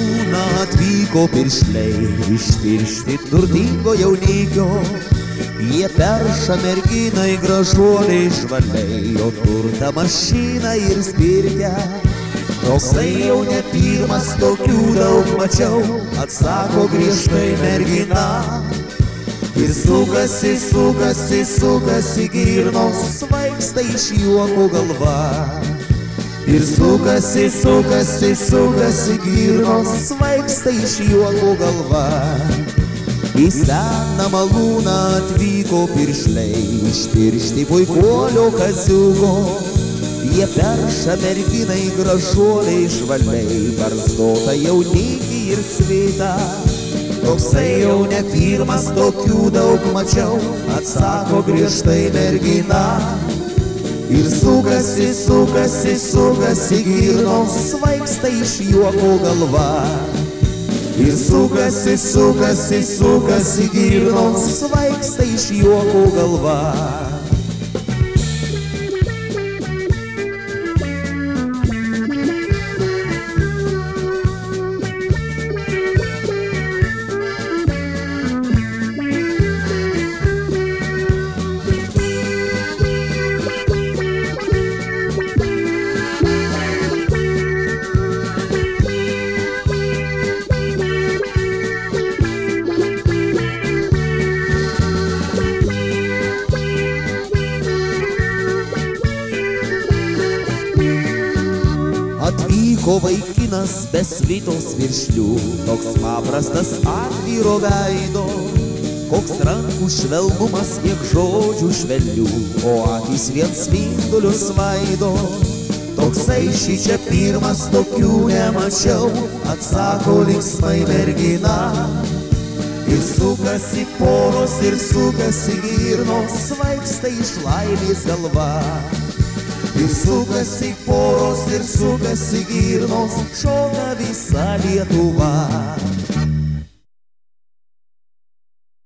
malūną atvyko piršliai, išpiršti turtingo jaunikio. Jie perša merginai gražuoliai žvaliai, o turtą mašiną ir spirkę. Toksai jau ne pirmas, tokių daug mačiau, atsako griežtai mergina. Ir sukasi, sukasi, sukasi girnos, svaigsta iš juoko galva. Ir sukasi, sukasi, sukasi girnos, svaigsta iš juoko galva. Į seną malūną atvyko piršliai, išpiršti puikuolio kaziuko. Jie perša merginai gražuoliai žvaliai, barzdotą jaunikį ir svitą. Toksai jau ne pirmas, tokių daug mačiau, atsako griežtai mergina. Ir sukasi, sukasi, sukasi girnos, svaigsta iš juoko galva. Ir sukasi, sukasi, sukasi girnos, svaigsta iš juoko galva. Atvyko vaikinas be svitos viršlių, toks paprastas atvyro veido. Koks rankų švelnumas, kiek žodžių švelnių, o akys vien spindulius svaido. Toksai šį čia pirmas, tokių nemačiau, atsako linksmai mergina. Ir sukasi poros, ir sukasi girnos, svaigsta iš laimės galva. Ir sukasi poros, ir sukasi girnos, šoka visa Lietuva.